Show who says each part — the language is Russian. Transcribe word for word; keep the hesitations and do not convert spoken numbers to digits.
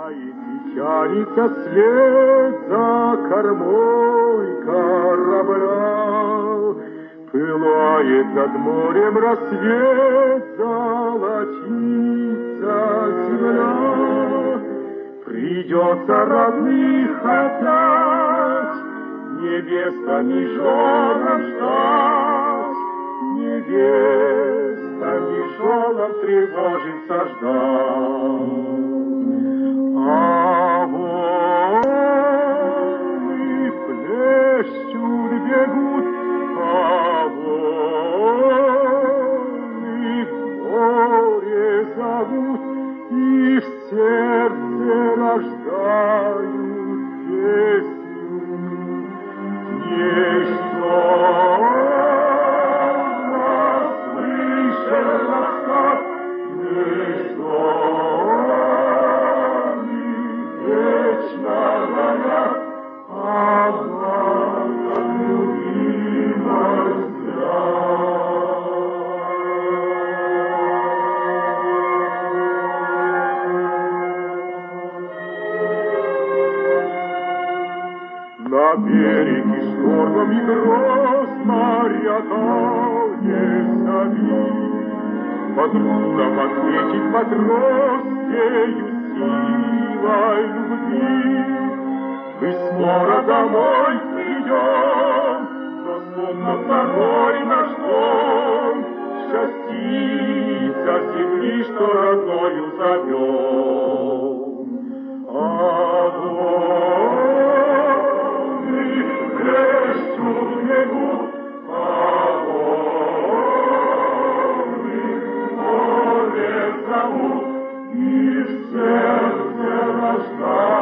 Speaker 1: И тянется вслед за кормой корабля. Пылает над морем рассвет, золотится земля. Придется родных отдать, невестами женам ждать, невестами женам тревожится ждать. А волны плещут, бегут, а волны в море зовут, и в сердце рождают песню. Еще нас выше раскат, еще вечно горят, а наша любимая на береге штормом и гроз моряка не зови. Подругам ответит матрос ею силой любви. Мы скоро домой придем, но словно второй наш дом. Счастьица земли, что родною зовем. А волны плещут, бегут, а волны море зовут, и в сердце рождают.